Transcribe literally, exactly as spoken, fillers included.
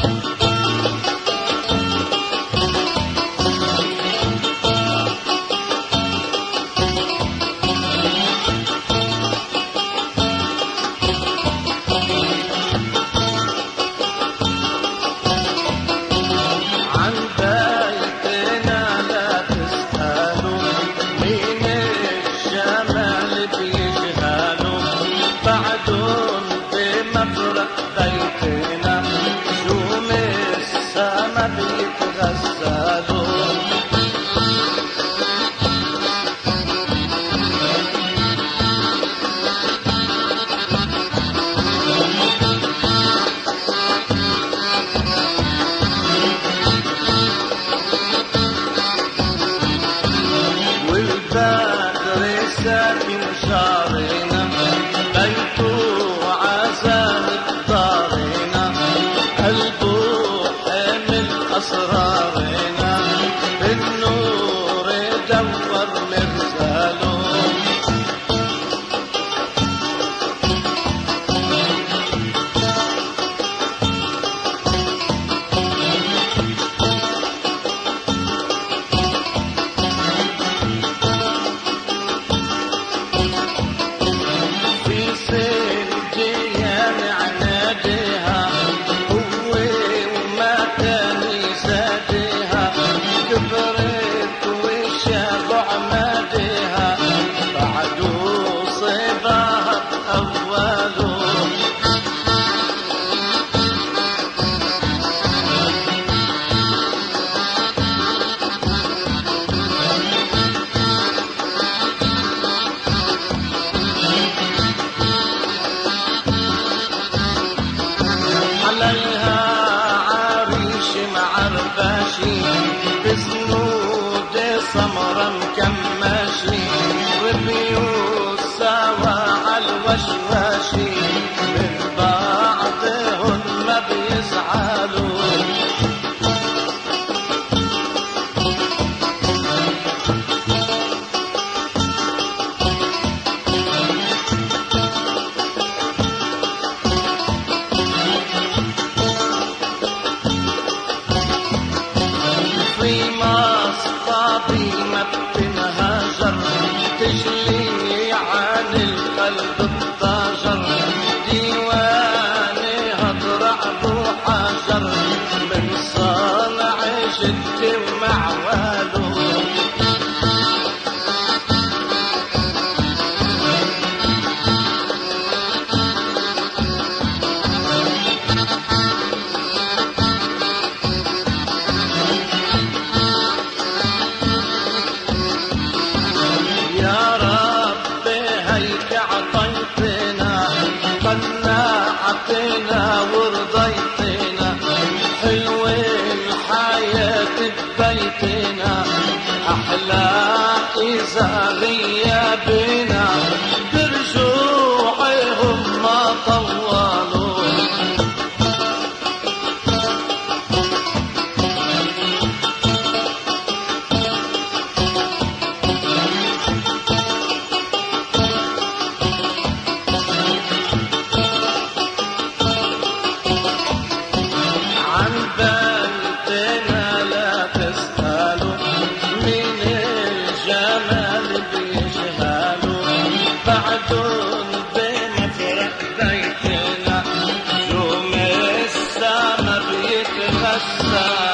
ساكن شارنا بيته عزام دارنا قلبه حامل أسرارنا بالنور دور مرساله كبرت وشاب عمادها بعدو صباها أوله عليها عريش معرفاشي بسنود سمرا مكماشي وبيوت سوا عالوشواشي من بعضهن ما بيزعلوا في مصطابي ما بتنهجر تجلي عن القلب الضجر ديوانها ضرب حجر من صانع جدي ومعواله قناعتنا ورضيتنا حلو الحياة ببيتنا أحلى إذا غيابنا برجوعهم ما طولوا بيتنا لا تسألوا من الجمال بيجهلوا بعدون بمفرق بيتنا يوم السما بيتغسل